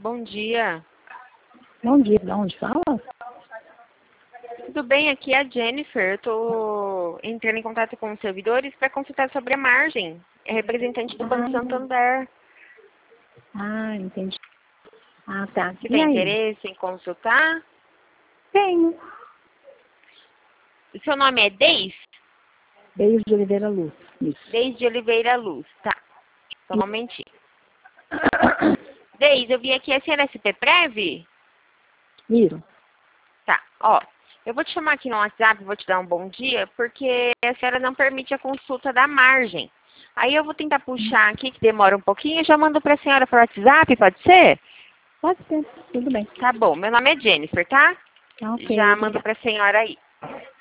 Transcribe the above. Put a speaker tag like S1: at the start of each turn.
S1: bom dia.
S2: Bom dia, de onde fala?
S1: Tudo bem? Aqui é a Jennifer. Eu tô entrando em contato com os servidores para consultar sobre a margem. É representante do Banco Santander.
S2: Entendi. Tá.
S1: Você
S2: E
S1: tem
S2: aí?
S1: interesse em consultar?
S2: Tenho.
S1: O seu nome é Deis?
S2: Deis de Oliveira Luz. Isso.
S1: Deis de Oliveira Luz. Tá. Só um momentinho. Deis, eu vi aqui a senhora SPPrev?
S2: Isso.
S1: Tá. Ó, eu vou te chamar aqui no WhatsApp, vou te dar um bom dia, porque a senhora não permite a consulta da margem. Aí eu vou tentar puxar aqui, que demora um pouquinho, eu já mando para a senhora por WhatsApp, pode ser?
S2: Pode ser. Tudo bem.
S1: Tá bom, meu nome é Jennifer, tá?
S2: Tá, ok.
S1: Já mando
S2: Obrigada.
S1: para a senhora aí.